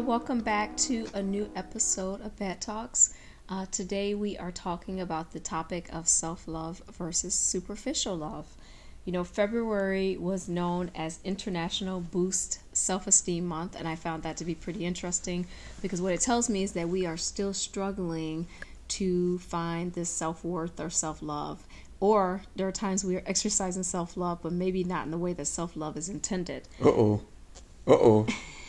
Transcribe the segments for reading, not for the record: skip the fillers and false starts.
welcome back to a new episode of Bad Talks. Today we are talking about the topic of self-love versus superficial love. You know, February was known as International Boost Self-Esteem Month, and I found that to be pretty interesting because what it tells me is that we are still struggling to find this self-worth or self-love. Or there are times we are exercising self-love, but maybe not in the way that self-love is intended. Uh-oh.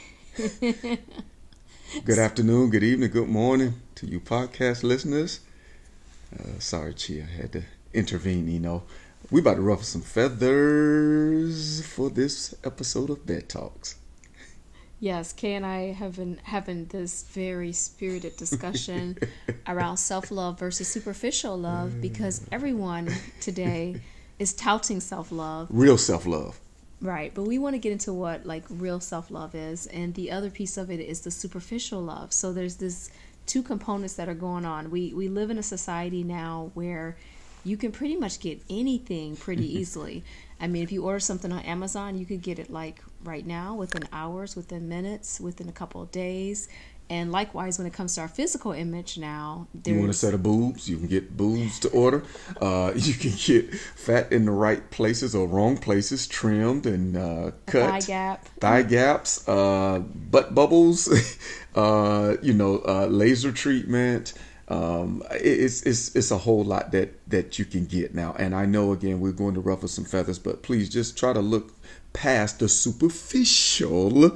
Good afternoon, good evening, good morning to you podcast listeners. Sorry, Chia, I had to intervene, We about to ruffle some feathers for this episode of Bed Talks. Yes, Kay and I have been having this very spirited discussion around self-love versus superficial love because everyone today is touting self-love. Real self-love. Right, but we want to get into what real self-love is, and the other piece of it is the superficial love. So there's this two components that are going on. We live in a society now where you can pretty much get anything pretty easily. I mean, if you order something on Amazon, you could get it right now, within hours, within minutes, within a couple of days. And likewise, when it comes to our physical image now, you want a set of boobs, you can get boobs to order. You can get fat in the right places or wrong places, trimmed and cut. Thigh gaps, butt bubbles, laser treatment. It's a whole lot that you can get now. And I know, again, we're going to ruffle some feathers, but please just try to look past the superficial,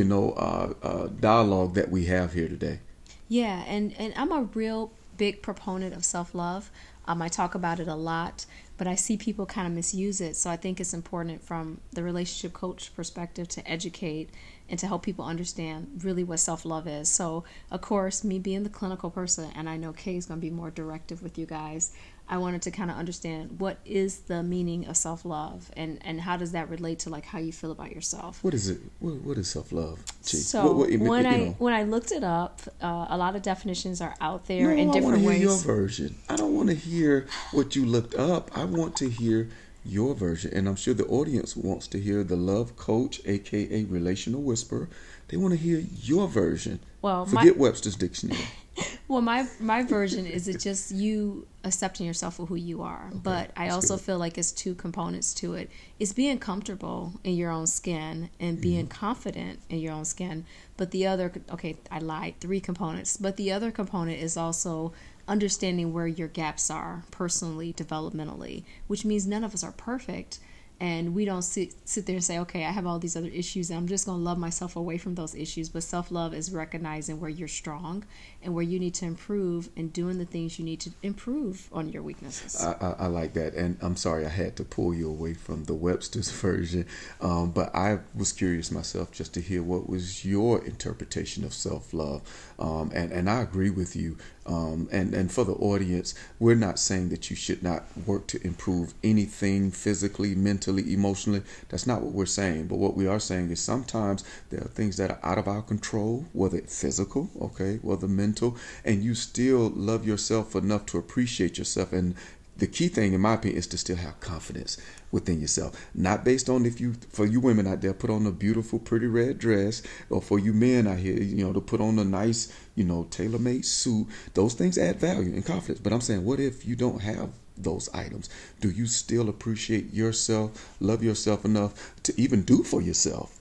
dialogue that we have here today. Yeah, and I'm a real big proponent of self-love. I talk about it a lot, but I see people kind of misuse it. So I think it's important from the relationship coach perspective to educate and to help people understand really what self-love is. So, of course, me being the clinical person, and I know Kay is going to be more directive with you guys, I wanted to kind of understand what is the meaning of self-love and how does that relate to how you feel about yourself. What is it? What is self-love? So when I looked it up, a lot of definitions are out there in different ways. I want to hear your version. I don't want to hear what you looked up. I want to hear your version, and I'm sure the audience wants to hear the love coach, aka relational whisperer. They want to hear your version. Well, forget Webster's dictionary. Well, my version is it just you accepting yourself for who you are. Okay, but I also feel like it's two components to it. It's being comfortable in your own skin and being confident in your own skin. But the other, I lied, 3 components. But the other component is also understanding where your gaps are personally, developmentally, which means none of us are perfect. And we don't sit there and say, okay, I have all these other issues and I'm just going to love myself away from those issues. But self-love is recognizing where you're strong and where you need to improve and doing the things you need to improve on your weaknesses. I like that. And I'm sorry I had to pull you away from the Webster's version. But I was curious myself just to hear what was your interpretation of self-love. And I agree with you. And for the audience, we're not saying that you should not work to improve anything physically, mentally, emotionally. That's not what we're saying. But what we are saying is sometimes there are things that are out of our control, whether it's physical, whether mental, and you still love yourself enough to appreciate yourself. And the key thing, in my opinion, is to still have confidence within yourself. Not based on for you women out there, put on a beautiful, pretty red dress, or for you men out here, to put on a nice, tailor-made suit. Those things add value and confidence. But I'm saying, what if you don't have those items? Do you still appreciate yourself, love yourself enough to even do for yourself?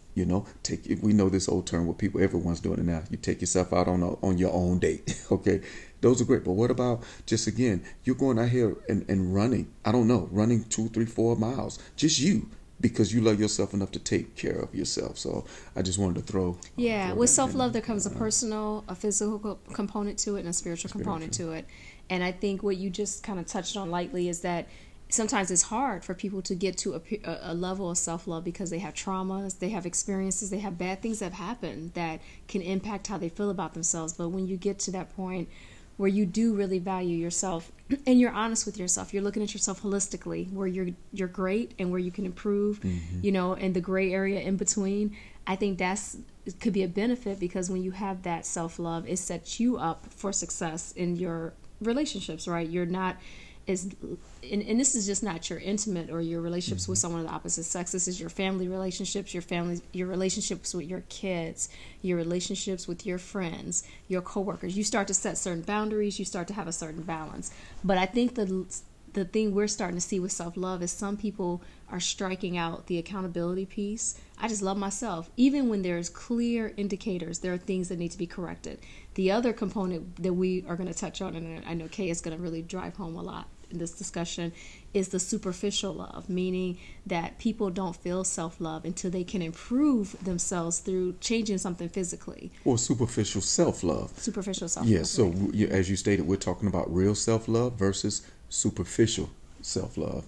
We know this old term where everyone's doing it now. You take yourself out on your own date. Okay. Those are great. But what about just, again, you're going out here and running, running 2, 3, 4 miles, just you, because you love yourself enough to take care of yourself. So I just wanted to throw. With self-love, there comes a physical component to it and a spiritual component to it. And I think what you just kind of touched on lightly is that sometimes it's hard for people to get to a level of self-love because they have traumas, they have experiences, they have bad things that have happened that can impact how they feel about themselves. But when you get to that point where you do really value yourself and you're honest with yourself, you're looking at yourself holistically, where you're great and where you can improve, and the gray area in between, I think it could be a benefit because when you have that self-love, it sets you up for success in your relationships, right? You're not is, and this is just not your intimate or your relationships with someone of the opposite sex. This is your family relationships, your relationships with your kids, your relationships with your friends, your coworkers. You start to set certain boundaries. You start to have a certain balance. But I think the thing we're starting to see with self-love is some people are striking out the accountability piece. I just love myself. Even when there's clear indicators, there are things that need to be corrected. The other component that we are going to touch on, and I know Kay is going to really drive home a lot in this discussion, is the superficial love, meaning that people don't feel self-love until they can improve themselves through changing something physically. Or superficial self-love. Superficial self-love. Yes, so as you stated, we're talking about real self-love versus superficial self-love.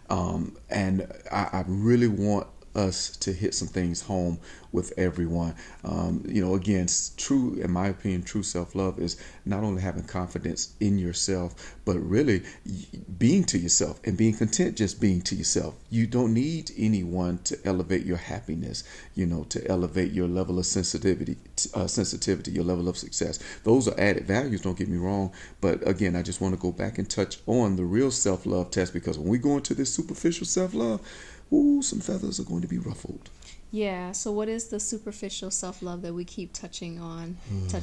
And I really want us to hit some things home with everyone. Again, true, in my opinion, true self-love is not only having confidence in yourself, but really being to yourself and being content just being to yourself. You don't need anyone to elevate your happiness, to elevate your level of sensitivity, your level of success. Those are added values, don't get me wrong. But again, I just want to go back and touch on the real self-love test, because when we go into this superficial self-love, some feathers are going to be ruffled. Yeah. So what is the superficial self-love that we keep touching on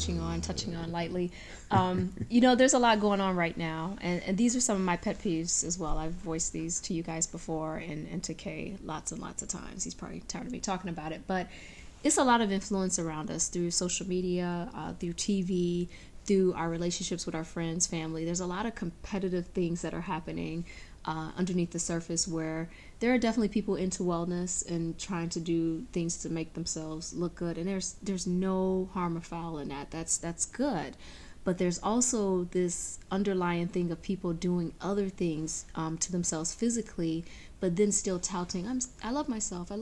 lightly? There's a lot going on right now. And these are some of my pet peeves as well. I've voiced these to you guys before and to Kay lots and lots of times. He's probably tired of me talking about it. But it's a lot of influence around us through social media, through TV, through our relationships with our friends, family. There's a lot of competitive things that are happening underneath the surface, where there are definitely people into wellness and trying to do things to make themselves look good, and there's no harm or foul in that. That's good. But there's also this underlying thing of people doing other things to themselves physically, but then still touting, I love myself,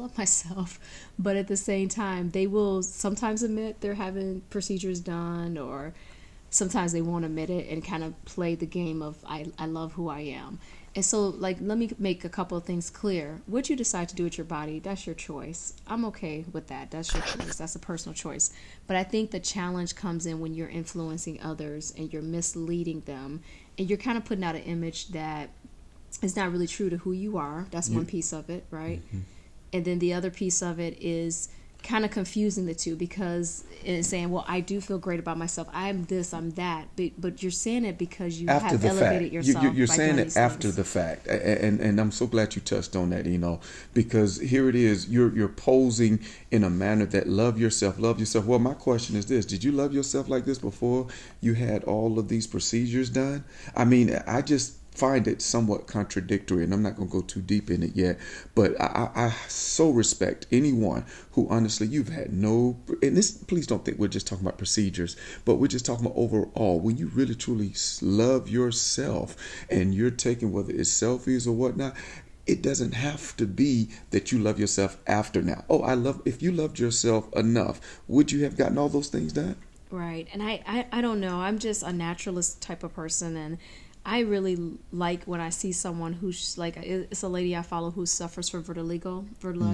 but at the same time they will sometimes admit they're having procedures done, or sometimes they won't admit it and kind of play the game of I love who I am. And so, let me make a couple of things clear. What you decide to do with your body, that's your choice. I'm okay with that. That's your choice. That's a personal choice. But I think the challenge comes in when you're influencing others and you're misleading them, and you're kind of putting out an image that is not really true to who you are. That's one piece of it, right? Mm-hmm. And then the other piece of it is kind of confusing the two, because it's saying, well, I do feel great about myself. I'm this, I'm that. But you're saying it because you have elevated yourself. You're saying it after the fact. And I'm so glad you touched on that, because here it is. You're posing in a manner that love yourself. Well, my question is this. Did you love yourself like this before you had all of these procedures done? I mean, I just find it somewhat contradictory, and I'm not going to go too deep in it yet, but I so respect anyone who honestly, you've had no, and this, please don't think we're just talking about procedures, but we're just talking about overall, when you really truly love yourself and you're taking, whether it's selfies or whatnot, it doesn't have to be that you love yourself after now. If you loved yourself enough, would you have gotten all those things done? Right. And I don't know. I'm just a naturalist type of person, and I really like when I see someone who's like, it's a lady I follow who suffers from vertigo.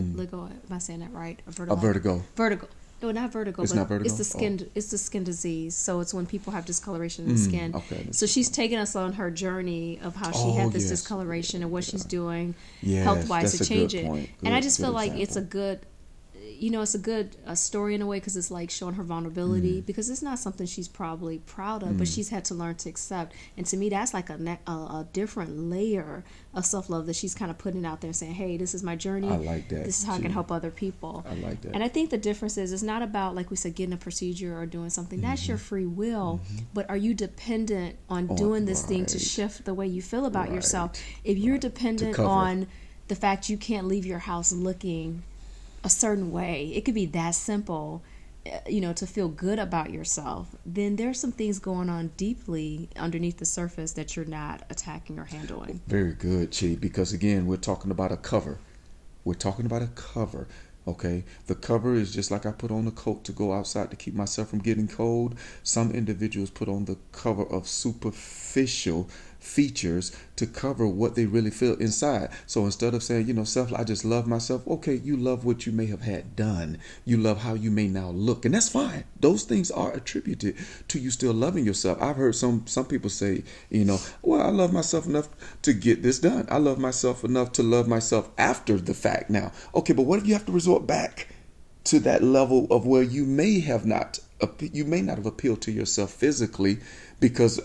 Am I saying that right? Vertigo. No, not vertigo. It's not vertigo. It's the skin. Oh. It's the skin disease. So it's when people have discoloration in the skin. Okay. So she's taken us on her journey of how she had this discoloration and what she's doing health-wise to change it. And I just feel like it's a good. It's a good story in a way, because it's like showing her vulnerability, because it's not something she's probably proud of, but she's had to learn to accept. And to me, that's like a different layer of self-love that she's kind of putting out there and saying, hey, this is my journey. I like that. This is how I can help other people. I like that. And I think the difference is, it's not about, like we said, getting a procedure or doing something. That's your free will. But are you dependent on doing this thing to shift the way you feel about yourself? If you're dependent on the fact you can't leave your house looking a certain way, it could be that simple, to feel good about yourself, then there's some things going on deeply underneath the surface that you're not attacking or handling. Very good, Chi, because again, we're talking about a cover. Okay, the cover is just like I put on a coat to go outside to keep myself from getting cold. Some individuals put on the cover of superficial features to cover what they really feel inside. So instead of saying, self, I just love myself. Okay, you love what you may have had done. You love how you may now look, and that's fine. Those things are attributed to you still loving yourself. I've heard some people say, well, I love myself enough to get this done. I love myself enough to love myself after the fact now. Okay, but what if you have to resort back to that level of where you may not have appealed to yourself physically because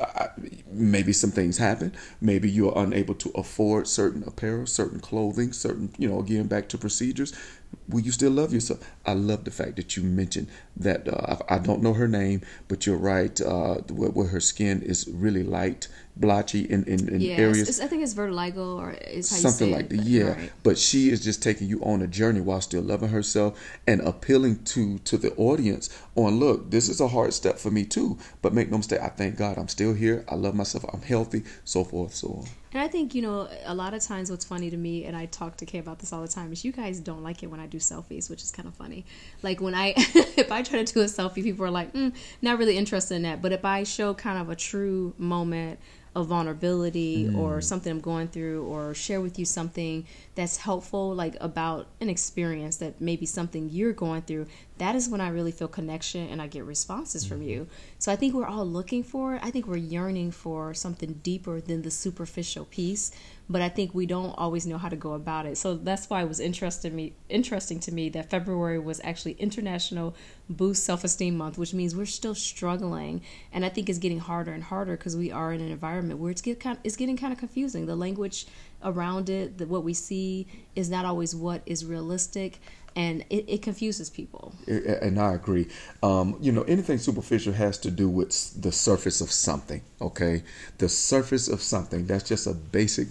maybe some things happen. Maybe you're unable to afford certain apparel, certain clothing, certain, again, back to procedures. Will you still love yourself? I love the fact that you mentioned that. I don't know her name, but you're right. Where her skin is really light, blotchy in areas. I think it's vitiligo, or is how something you say like that. it. Yeah, Right. but she is just taking you on a journey while still loving herself and appealing to the audience on, look, this is a hard step for me too. But make no mistake, I thank God I'm still here. I love myself. I'm healthy. So forth, so on. And I think, a lot of times what's funny to me, and I talk to Kay about this all the time, is you guys don't like it when I do selfies, which is kind of funny. Like when if I try to do a selfie, people are like, not really interested in that. But if I show kind of a true moment of vulnerability or something I'm going through, or share with you something that's helpful, like about an experience that maybe something you're going through, that is when I really feel connection and I get responses from you. So I think we're all looking for it. I think we're yearning for something deeper than the superficial piece, but I think we don't always know how to go about it. So that's why it was interesting to me that February was actually International Boost Self-Esteem Month, which means we're still struggling. And I think it's getting harder and harder because we are in an environment where it's getting kind of confusing. The language around it, what we see is not always what is realistic. And it confuses people. And I agree. Anything superficial has to do with the surface of something, okay? The surface of something. That's just a basic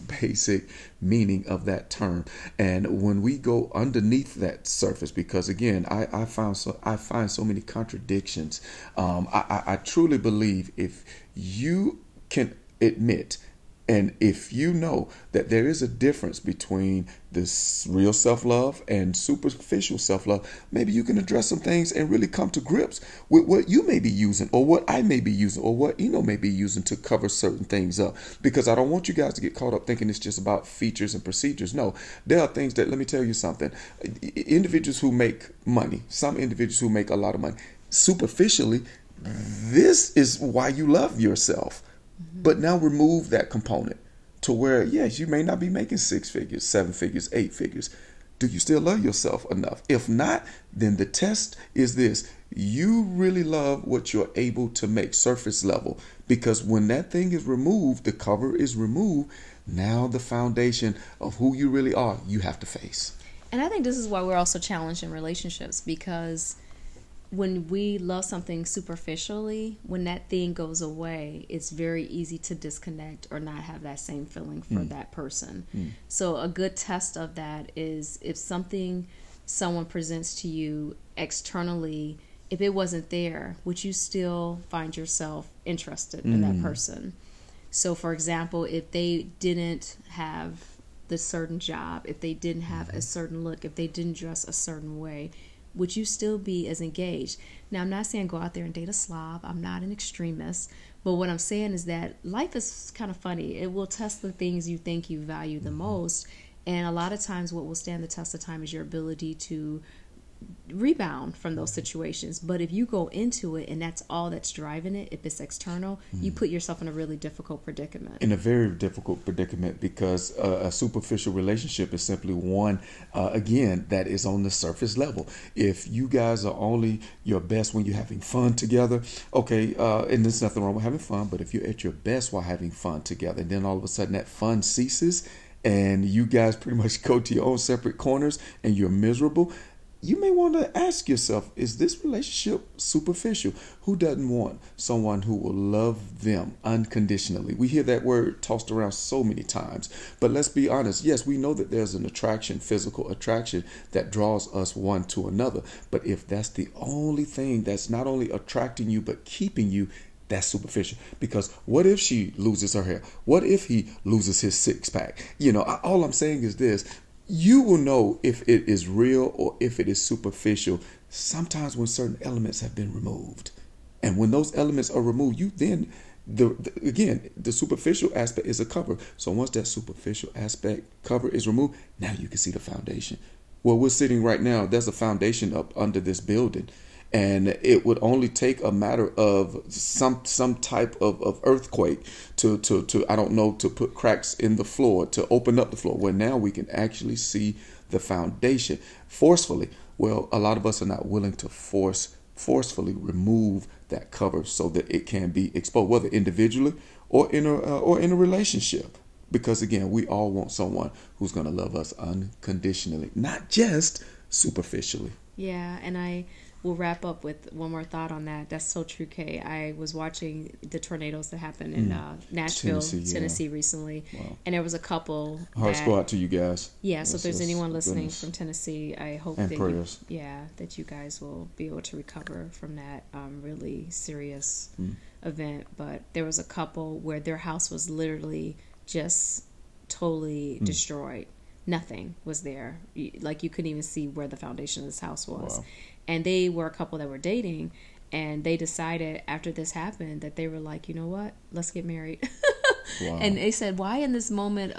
meaning of that term. And when we go underneath that surface, because again, I find so many contradictions. I truly believe if you can admit, and if you know that there is a difference between this real self-love and superficial self-love, maybe you can address some things and really come to grips with what you may be using, or what I may be using, or what Eno may be using to cover certain things up. Because I don't want you guys to get caught up thinking it's just about features and procedures. No, there are things that, let me tell you something, individuals who make money, some individuals who make a lot of money, superficially, this is why you love yourself. But now remove that component to where, yes, you may not be making 6 figures, 7 figures, 8 figures. Do you still love yourself enough? If not, then the test is this. You really love what you're able to make surface level, because when that thing is removed, the cover is removed, now the foundation of who you really are, you have to face. And I think this is why we're also challenged in relationships, because when we love something superficially, when that thing goes away, it's very easy to disconnect or not have that same feeling for that person. So a good test of that is if someone presents to you externally, if it wasn't there, would you still find yourself interested in that person? So for example, if they didn't have the certain job, if they didn't have a certain look, if they didn't dress a certain way, would you still be as engaged? Now, I'm not saying go out there and date a slob. I'm not an extremist. But what I'm saying is that life is kind of funny. It will test the things you think you value the most. And a lot of times what will stand the test of time is your ability to rebound from those situations. But if you go into it and that's all that's driving it, if it's external, you put yourself in a really difficult predicament. In a very difficult predicament, because a superficial relationship is simply one, again, that is on the surface level. If you guys are only your best when you're having fun together, okay, and there's nothing wrong with having fun, but if you're at your best while having fun together, and then all of a sudden that fun ceases and you guys pretty much go to your own separate corners and you're miserable, you may want to ask yourself, is this relationship superficial? Who doesn't want someone who will love them unconditionally? We hear that word tossed around so many times, but let's be honest. Yes, we know that there's an attraction, physical attraction, that draws us one to another. But if that's the only thing that's not only attracting you, but keeping you, that's superficial. Because what if she loses her hair? What if he loses his six pack? All I'm saying is this. You will know if it is real or if it is superficial sometimes when certain elements have been removed. And when those elements are removed, you then Again, the superficial aspect is a cover. So once that superficial aspect cover is removed, now you can see the foundation. Where we're sitting right now, there's a foundation up under this building. And it would only take a matter of some type of earthquake to I don't know, to put cracks in the floor, to open up the floor, where now we can actually see the foundation forcefully. Well, a lot of us are not willing to forcefully remove that cover so that it can be exposed, whether individually or in a relationship. Because again, we all want someone who's going to love us unconditionally, not just superficially. Yeah, and I will wrap up with one more thought on that. That's so true, Kay. I was watching the tornadoes that happened in Nashville, Tennessee recently. Wow. And there was a couple. Hearts go out to you guys. Yeah, so if there's anyone listening from Tennessee, I hope that that you guys will be able to recover from that really serious event. But there was a couple where their house was literally just totally destroyed. Nothing was there. Like, you couldn't even see where the foundation of this house was. Wow. And they were a couple that were dating, and they decided after this happened that they were like, you know what, let's get married. Wow. And they said, why in this moment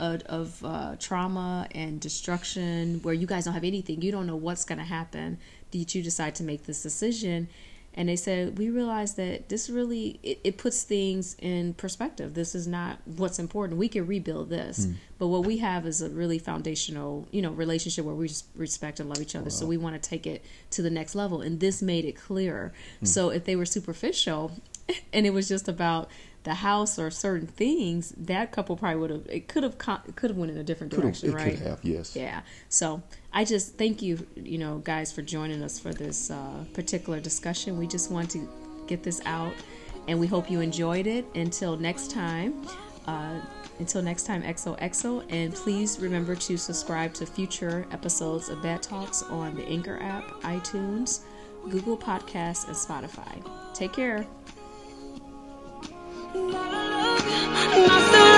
of trauma and destruction where you guys don't have anything, you don't know what's going to happen, did you decide to make this decision? And they said, we realized that this really, it puts things in perspective. This is not what's important. We can rebuild this. But what we have is a really foundational, relationship where we just respect and love each other. Wow. So we want to take it to the next level. And this made it clearer. So if they were superficial and it was just about the house or certain things, that couple probably could have went in a different direction, right? It could have, yes. Yeah. So I just thank you, guys, for joining us for this particular discussion. We just want to get this out, and we hope you enjoyed it. Until next time, XOXO, and please remember to subscribe to future episodes of Bad Talks on the Anchor app, iTunes, Google Podcasts, and Spotify. Take care.